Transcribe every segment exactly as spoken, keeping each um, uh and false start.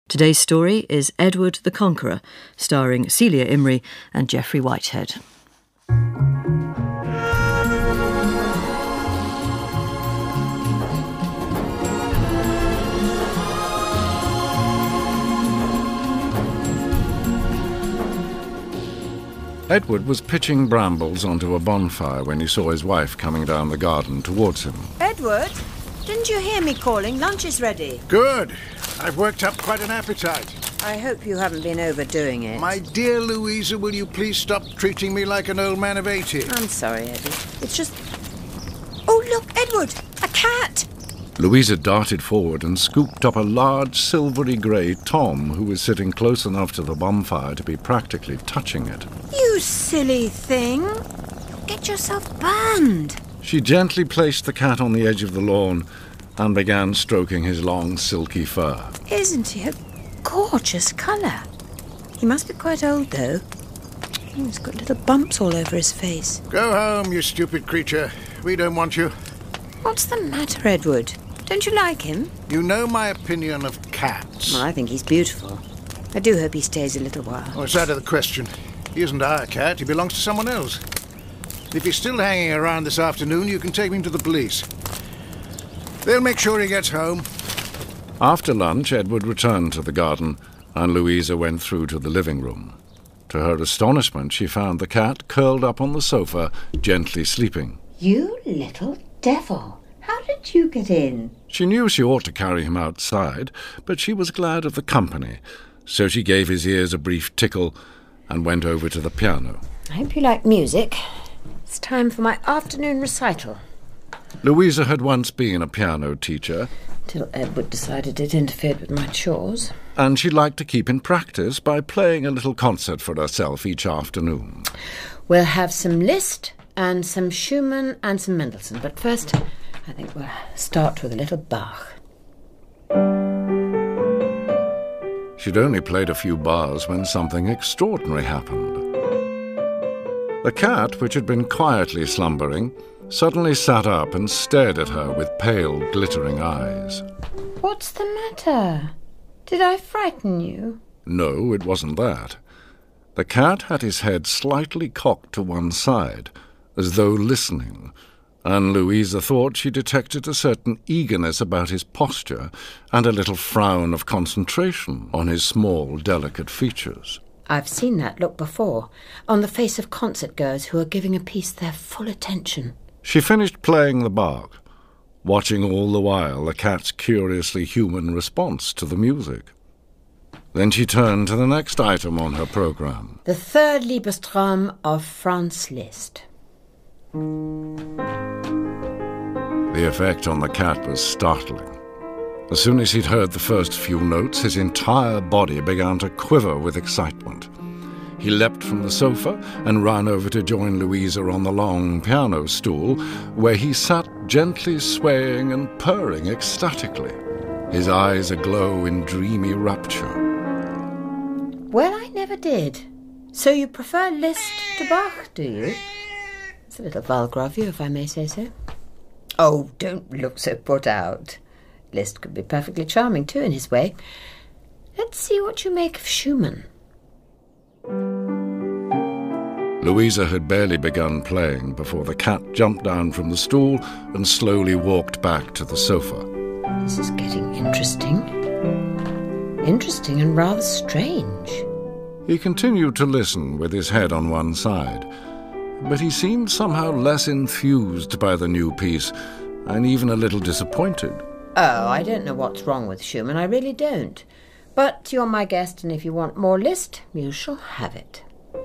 Today's story is Edward the Conqueror, starring Celia Imrie and Geoffrey Whitehead. Edward was pitching brambles onto a bonfire when he saw his wife coming down the garden towards him. Edward, didn't you hear me calling? Lunch is ready. Good. I've worked up quite an appetite. I hope you haven't been overdoing it. My dear Louisa, will you please stop treating me like an old man of eighty? I'm sorry, Eddie. It's just... Oh, look, Edward! A cat! Louisa darted forward and scooped up a large silvery grey Tom who was sitting close enough to the bonfire to be practically touching it. You silly thing! You'll get yourself burned. She gently placed the cat on the edge of the lawn and began stroking his long, silky fur. Isn't he a gorgeous colour? He must be quite old, though. Oh, he's got little bumps all over his face. Go home, you stupid creature. We don't want you. What's the matter, Edward? Don't you like him? You know my opinion of cats. Well, I think he's beautiful. I do hope he stays a little while. Oh, it's out of the question. He isn't our cat. He belongs to someone else. If he's still hanging around this afternoon, you can take him to the police. They'll make sure he gets home. After lunch, Edward returned to the garden, and Louisa went through to the living room. To her astonishment, she found the cat curled up on the sofa, gently sleeping. You little devil! How did you get in? She knew she ought to carry him outside, but she was glad of the company, so she gave his ears a brief tickle and went over to the piano. I hope you like music. It's time for my afternoon recital. Louisa had once been a piano teacher, Till Edward decided it interfered with my chores. and she liked to keep in practice by playing a little concert for herself each afternoon. We'll have some Liszt and some Schumann and some Mendelssohn, but first I think we'll start with a little Bach. She'd only played a few bars when something extraordinary happened. The cat, which had been quietly slumbering, suddenly sat up and stared at her with pale, glittering eyes. What's the matter? Did I frighten you? No, it wasn't that. The cat had his head slightly cocked to one side, as though listening, and Louisa thought she detected a certain eagerness about his posture and a little frown of concentration on his small, delicate features. I've seen that look before, on the face of concert-goers who are giving a piece their full attention. She finished playing the Bach, watching all the while the cat's curiously human response to the music. Then she turned to the next item on her programme. The third Liebestraum of Franz Liszt. The effect on the cat was startling. As soon as he'd heard the first few notes, his entire body began to quiver with excitement. He leapt from the sofa and ran over to join Louisa on the long piano stool, where he sat gently swaying and purring ecstatically, his eyes aglow in dreamy rapture. Well, I never did. So you prefer Liszt to Bach, do you? It's a little vulgar of you, if I may say so. Oh, don't look so put out. Liszt could be perfectly charming, too, in his way. Let's see what you make of Schumann. Louisa had barely begun playing before the cat jumped down from the stool and slowly walked back to the sofa. This is getting interesting. Interesting and rather strange. He continued to listen with his head on one side, but he seemed somehow less enthused by the new piece and even a little disappointed. Oh, I don't know what's wrong with Schumann, I really don't. But you're my guest, and if you want more Liszt, you shall have it.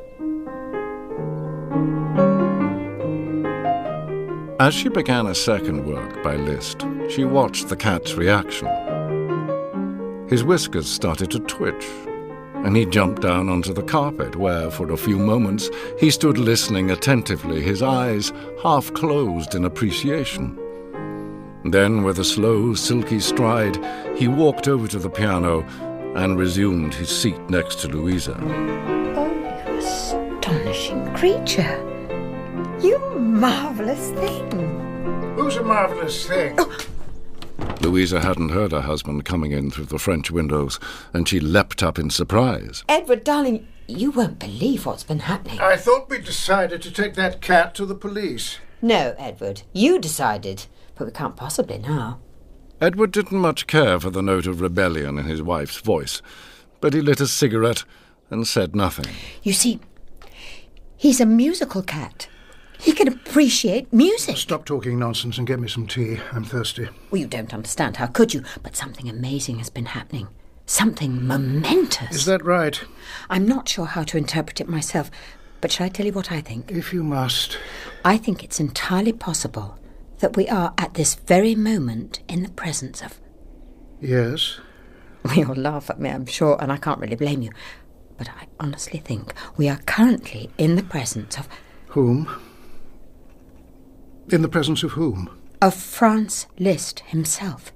As she began a second work by Liszt, she watched the cat's reaction. His whiskers started to twitch, and he jumped down onto the carpet where, for a few moments, he stood listening attentively, his eyes half closed in appreciation. Then, with a slow, silky stride, he walked over to the piano and resumed his seat next to Louisa. Oh, you astonishing creature. You marvellous thing. Who's a marvellous thing? Oh, Louisa hadn't heard her husband coming in through the French windows, and she leapt up in surprise. Edward, darling, you won't believe what's been happening. I thought we'd decided to take that cat to the police. No, Edward, you decided, but we can't possibly now. Edward didn't much care for the note of rebellion in his wife's voice, but he lit a cigarette and said nothing. You see, he's a musical cat. He can appreciate music. Stop talking nonsense and get me some tea. I'm thirsty. Well, you don't understand. How could you? But something amazing has been happening. Something momentous. Is that right? I'm not sure how to interpret it myself, but shall I tell you what I think? If you must. I think it's entirely possible that we are at this very moment in the presence of... Yes? You'll laugh at me, I'm sure, and I can't really blame you. But I honestly think we are currently in the presence of... Whom? In the presence of whom? Of Franz Liszt himself.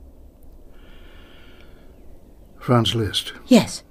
Franz Liszt? Yes.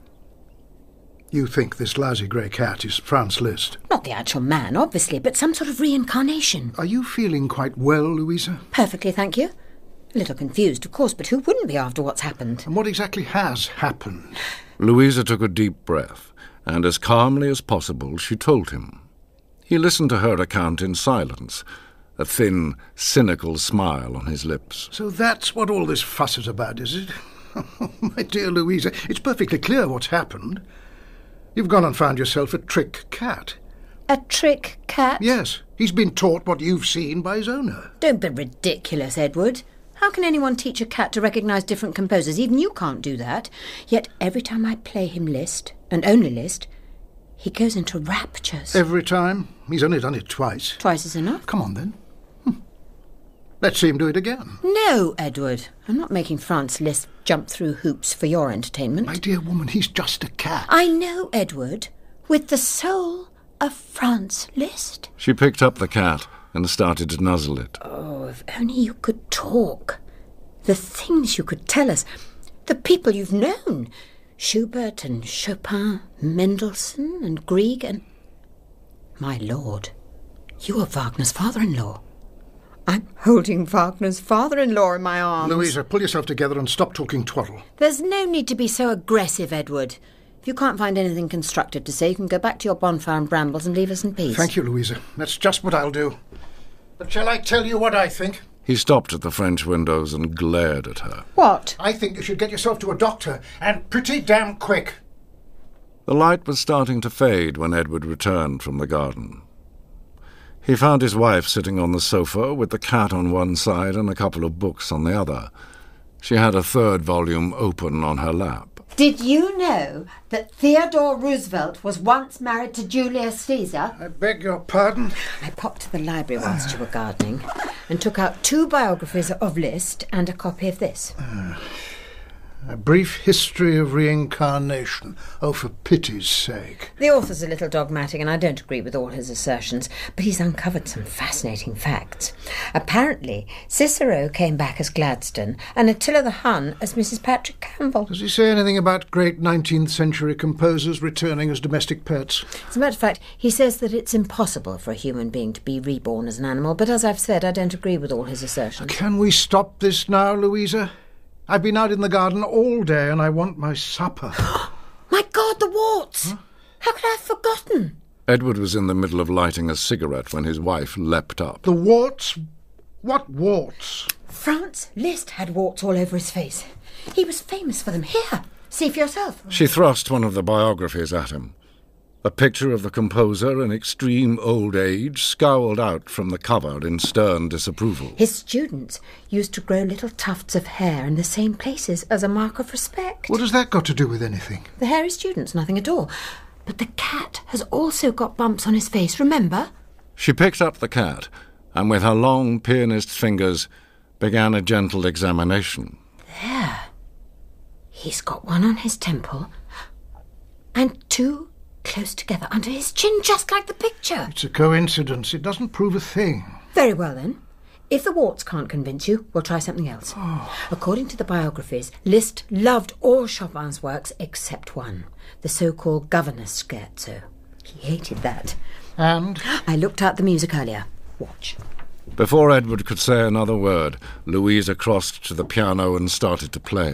You think this lousy grey cat is Franz Liszt? Not the actual man, obviously, but some sort of reincarnation. Are you feeling quite well, Louisa? Perfectly, thank you. A little confused, of course, but who wouldn't be after what's happened? And what exactly has happened? Louisa took a deep breath, and as calmly as possible she told him. He listened to her account in silence, a thin, cynical smile on his lips. So that's what all this fuss is about, is it? My dear Louisa, it's perfectly clear what's happened. You've gone and found yourself a trick cat. A trick cat? Yes. He's been taught what you've seen by his owner. Don't be ridiculous, Edward. How can anyone teach a cat to recognise different composers? Even you can't do that. Yet every time I play him Liszt, and only Liszt, he goes into raptures. Every time? He's only done it twice. Twice is enough. Come on, then. Hm. Let's see him do it again. No, Edward. I'm not making Franz Liszt jump through hoops for your entertainment. My dear woman, he's just a cat. I know, Edward. With the soul of Franz Liszt. She picked up the cat and started to nuzzle it. Oh, if only you could talk. The things you could tell us. The people you've known. Schubert and Chopin, Mendelssohn and Grieg and... My lord, you are Wagner's father-in-law. I'm holding Wagner's father-in-law in my arms. Louisa, pull yourself together and stop talking twaddle. There's no need to be so aggressive, Edward. If you can't find anything constructive to say, you can go back to your bonfire and brambles and leave us in peace. Thank you, Louisa. That's just what I'll do. But shall I tell you what I think? He stopped at the French windows and glared at her. What? I think you should get yourself to a doctor, and pretty damn quick. The light was starting to fade when Edward returned from the garden. He found his wife sitting on the sofa with the cat on one side and a couple of books on the other. She had a third volume open on her lap. Did you know that Theodore Roosevelt was once married to Julius Caesar? I beg your pardon? I popped to the library whilst you were gardening and took out two biographies of Liszt and a copy of this. Uh, a brief history of reincarnation. Oh, for pity's sake. The author's a little dogmatic and I don't agree with all his assertions, but he's uncovered some fascinating facts. Apparently, Cicero came back as Gladstone and Attila the Hun as Missus Patrick Campbell. Does he say anything about great nineteenth century composers returning as domestic pets? As a matter of fact, he says that it's impossible for a human being to be reborn as an animal, but as I've said, I don't agree with all his assertions. Can we stop this now, Louisa? I've been out in the garden all day and I want my supper. My God, the warts! Huh? How could I have forgotten? Edward was in the middle of lighting a cigarette when his wife leapt up. The warts? What warts? Franz Liszt had warts all over his face. He was famous for them. Here, see for yourself. She thrust one of the biographies at him. A picture of the composer in extreme old age scowled out from the cover in stern disapproval. His students used to grow little tufts of hair in the same places as a mark of respect. What has that got to do with anything? The hairy students, nothing at all. But the cat has also got bumps on his face, remember? She picked up the cat and with her long pianist's fingers began a gentle examination. There. He's got one on his temple and two close together under his chin, just like the picture. It's a coincidence. It doesn't prove a thing. Very well, then. If the warts can't convince you, we'll try something else. Oh. According to the biographies, Liszt loved all Chopin's works except one, the so-called Governor's Scherzo. He hated that. And? I looked out the music earlier. Watch. Before Edward could say another word, Louisa crossed to the piano and started to play.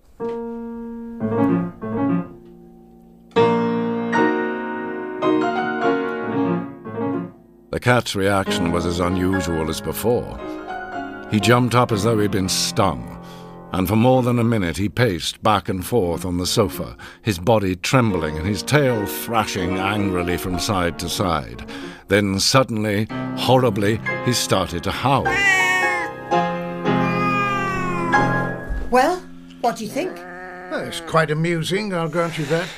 The cat's reaction was as unusual as before. He jumped up as though he'd been stung, and for more than a minute he paced back and forth on the sofa, his body trembling and his tail thrashing angrily from side to side. Then suddenly, horribly, he started to howl. Well, what do you think? Well, it's quite amusing, I'll grant you that.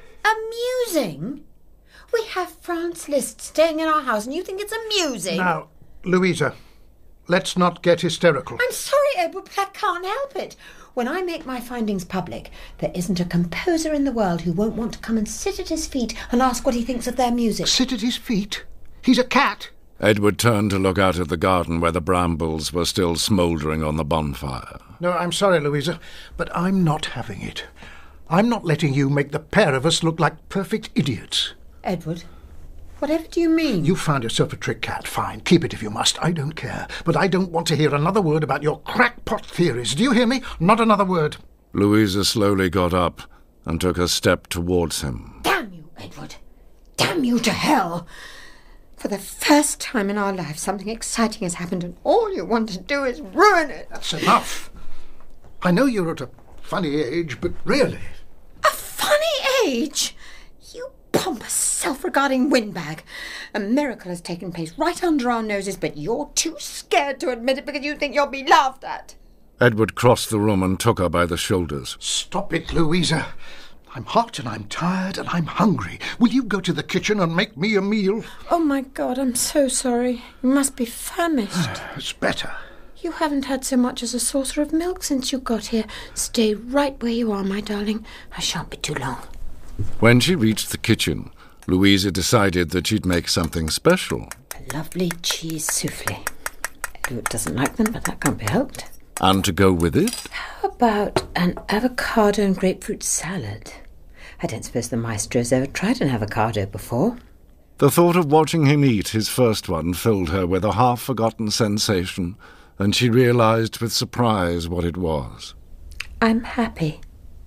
Amusing? We have Franz Liszt staying in our house and you think it's amusing? Now, Louisa, let's not get hysterical. I'm sorry, Edward, but I can't help it. When I make my findings public, there isn't a composer in the world who won't want to come and sit at his feet and ask what he thinks of their music. Sit at his feet? He's a cat. Edward turned to look out at the garden where the brambles were still smouldering on the bonfire. No, I'm sorry, Louisa, but I'm not having it. I'm not letting you make the pair of us look like perfect idiots. Edward, whatever do you mean? You found yourself a trick cat. Fine, keep it if you must. I don't care. But I don't want to hear another word about your crackpot theories. Do you hear me? Not another word. Louisa slowly got up and took a step towards him. Damn you, Edward. Damn you to hell. For the first time in our lives, something exciting has happened and all you want to do is ruin it. That's enough. I know you're at a funny age, but really... A funny age? You pompous, self-regarding windbag. A miracle has taken place right under our noses, but you're too scared to admit it because you think you'll be laughed at. Edward crossed the room and took her by the shoulders. Stop it, Louisa. I'm hot and I'm tired and I'm hungry. Will you go to the kitchen and make me a meal? Oh, my God, I'm so sorry. You must be famished. It's better. You haven't had so much as a saucer of milk since you got here. Stay right where you are, my darling. I shan't be too long. When she reached the kitchen, Louisa decided that she'd make something special. A lovely cheese soufflé. Edward doesn't like them, but that can't be helped. And to go with it? How about an avocado and grapefruit salad? I don't suppose the maestro's ever tried an avocado before. The thought of watching him eat his first one filled her with a half-forgotten sensation, and she realized with surprise what it was. I'm happy.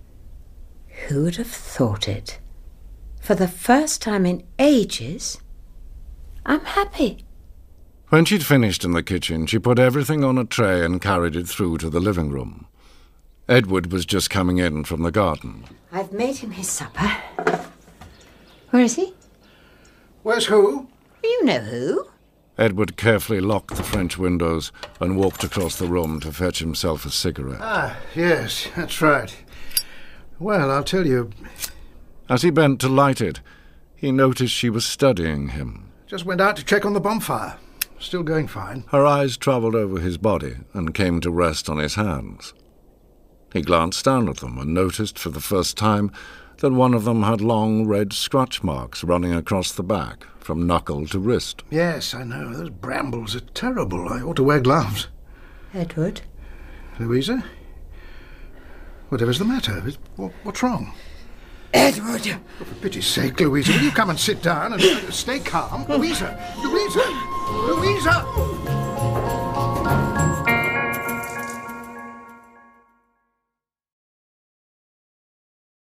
Who would have thought it? For the first time in ages, I'm happy. When she'd finished in the kitchen, she put everything on a tray and carried it through to the living room. Edward was just coming in from the garden. I've made him his supper. Where is he? Where's who? You know who. Edward carefully locked the French windows and walked across the room to fetch himself a cigarette. Ah, yes, that's right. Well, I'll tell you... As he bent to light it, he noticed she was studying him. Just went out to check on the bonfire. Still going fine. Her eyes travelled over his body and came to rest on his hands. He glanced down at them and noticed for the first time that one of them had long red scratch marks running across the back, from knuckle to wrist. Yes, I know. Those brambles are terrible. I ought to wear gloves. Edward? Louisa? Whatever's the matter? What, what's wrong? Edward! Oh, for pity's sake, Louisa, will you come and sit down and uh, stay calm? Louisa! Louisa! Louisa!